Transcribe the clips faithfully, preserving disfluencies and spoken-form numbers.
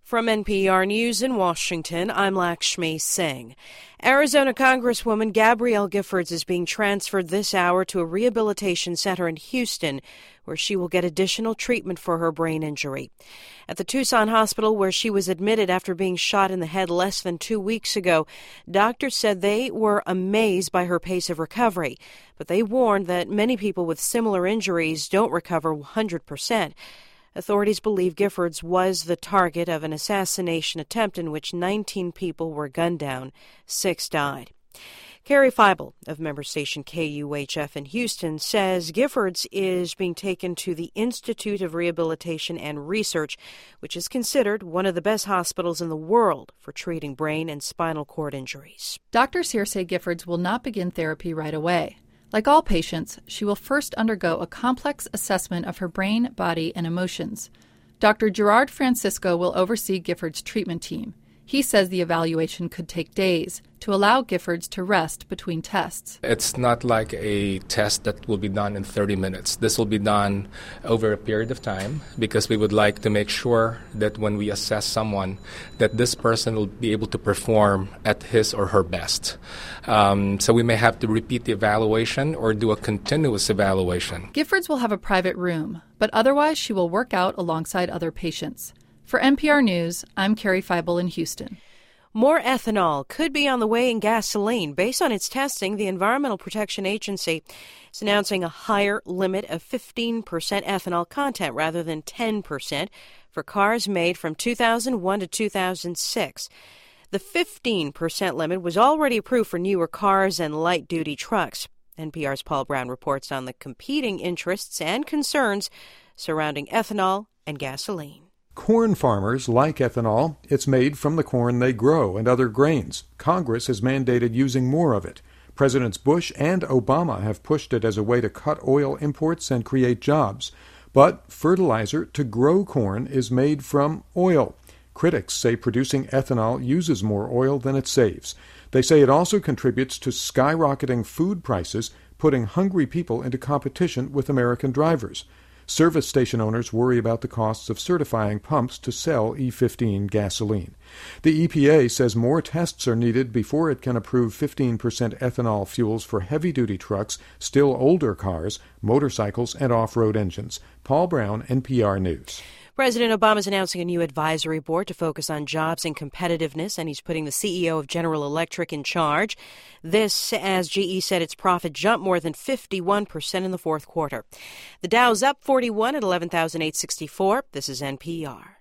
From N P R News in Washington, I'm Lakshmi Singh. Arizona Congresswoman Gabrielle Giffords is being transferred this hour to a rehabilitation center in Houston, where she will get additional treatment for her brain injury. At the Tucson hospital, where she was admitted after being shot in the head less than two weeks ago, doctors said they were amazed by her pace of recovery, but they warned that many people with similar injuries don't recover one hundred percent. Authorities believe Giffords was the target of an assassination attempt in which nineteen people were gunned down. Six died. Carrie Feibel of member station K U H F in Houston says Giffords is being taken to the Institute of Rehabilitation and Research, which is considered one of the best hospitals in the world for treating brain and spinal cord injuries. Doctors here say Giffords will not begin therapy right away. Like all patients, she will first undergo a complex assessment of her brain, body, and emotions. Doctor Gerard Francisco will oversee Giffords' treatment team. He says the evaluation could take days to allow Giffords to rest between tests. It's not like a test that will be done in thirty minutes. This will be done over a period of time because we would like to make sure that when we assess someone, that this person will be able to perform at his or her best. Um, so we may have to repeat the evaluation or do a continuous evaluation. Giffords will have a private room, but otherwise she will work out alongside other patients. For N P R News, I'm Carrie Feibel in Houston. More ethanol could be on the way in gasoline. Based on its testing, the Environmental Protection Agency is announcing a higher limit of fifteen percent ethanol content rather than ten percent for cars made from two thousand one to two thousand six. The fifteen percent limit was already approved for newer cars and light-duty trucks. N P R's Paul Brown reports on the competing interests and concerns surrounding ethanol and gasoline. Corn farmers like ethanol. It's made from the corn they grow and other grains. Congress has mandated using more of it. Presidents Bush and Obama have pushed it as a way to cut oil imports and create jobs. But fertilizer to grow corn is made from oil. Critics say producing ethanol uses more oil than it saves. They say it also contributes to skyrocketing food prices, putting hungry people into competition with American drivers. Service station owners worry about the costs of certifying pumps to sell E fifteen gasoline. The E P A says more tests are needed before it can approve fifteen percent ethanol fuels for heavy-duty trucks, still older cars, motorcycles, and off-road engines. Paul Brown, N P R News. President Obama is announcing a new advisory board to focus on jobs and competitiveness, and he's putting the C E O of General Electric in charge. This, as G E said its profit jumped more than fifty-one percent in the fourth quarter. The Dow's up forty-one at eleven thousand eight hundred sixty-four. This is N P R.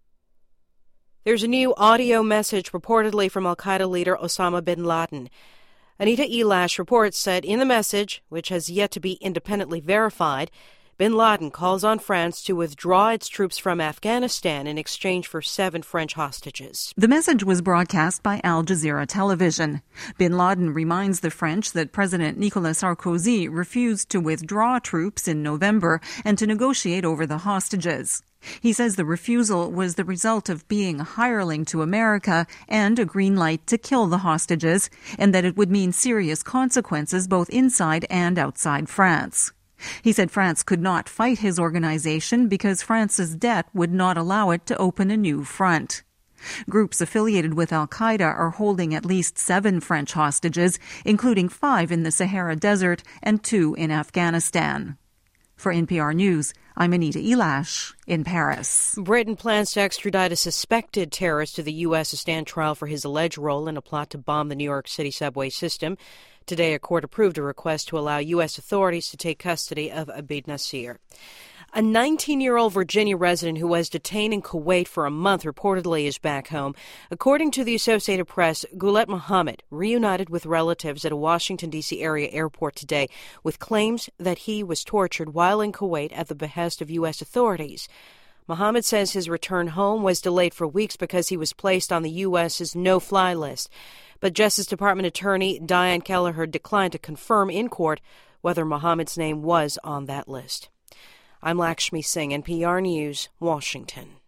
There's a new audio message reportedly from al-Qaeda leader Osama bin Laden. Anita Elash reports that in the message, which has yet to be independently verified, bin Laden calls on France to withdraw its troops from Afghanistan in exchange for seven French hostages. The message was broadcast by Al Jazeera television. Bin Laden reminds the French that President Nicolas Sarkozy refused to withdraw troops in November and to negotiate over the hostages. He says the refusal was the result of being a hireling to America and a green light to kill the hostages, and that it would mean serious consequences both inside and outside France. He said France could not fight his organization because France's debt would not allow it to open a new front. Groups affiliated with al-Qaeda are holding at least seven French hostages, including five in the Sahara Desert and two in Afghanistan. For N P R News, I'm Anita Elash in Paris. Britain plans to extradite a suspected terrorist to the U S to stand trial for his alleged role in a plot to bomb the New York City subway system. Today, a court approved a request to allow U S authorities to take custody of Abid Nasir. A nineteen-year-old Virginia resident who was detained in Kuwait for a month reportedly is back home. According to the Associated Press, Ghulet Mohammed reunited with relatives at a Washington, D C area airport today with claims that he was tortured while in Kuwait at the behest of U S authorities. Mohammed says his return home was delayed for weeks because he was placed on the U S's no-fly list. But Justice Department Attorney Diane Kelleher declined to confirm in court whether Mohammed's name was on that list. I'm Lakshmi Singh, N P R News, Washington.